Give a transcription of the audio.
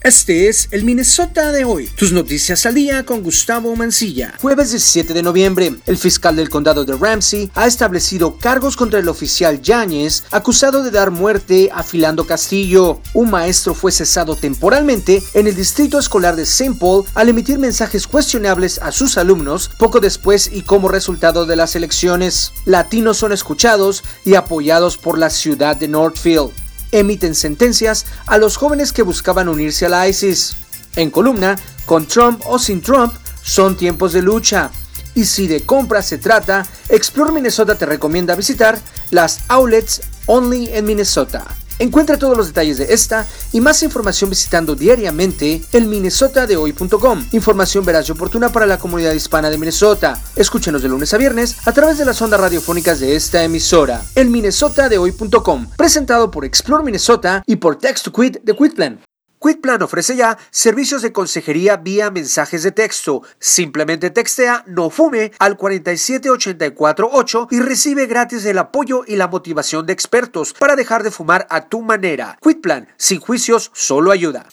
Este es el Minnesota de hoy. Tus noticias al día con Gustavo Mancilla. Jueves 17 de noviembre, el fiscal del condado de Ramsey ha establecido cargos contra el oficial Yáñez, acusado de dar muerte a Philando Castillo. Un maestro fue cesado temporalmente en el distrito escolar de St. Paul al emitir mensajes cuestionables a sus alumnos poco después y como resultado de las elecciones. Latinos son escuchados y apoyados por la ciudad de Northfield. Emiten sentencias a los jóvenes que buscaban unirse a la ISIS. En columna, con Trump o sin Trump, son tiempos de lucha. Y si de compras se trata, Explore Minnesota te recomienda visitar las outlets Only en Minnesota. Encuentra todos los detalles de esta y más información visitando diariamente el minnesotadehoy.com. Información veraz y oportuna para la comunidad hispana de Minnesota. Escúchenos de lunes a viernes a través de las ondas radiofónicas de esta emisora. El minnesotadehoy.com, presentado por Explore Minnesota y por Text to Quit de QuitPlan. QuitPlan ofrece ya servicios de consejería vía mensajes de texto. Simplemente textea "no fume" al 47848 y recibe gratis el apoyo y la motivación de expertos para dejar de fumar a tu manera. QuitPlan, sin juicios, solo ayuda.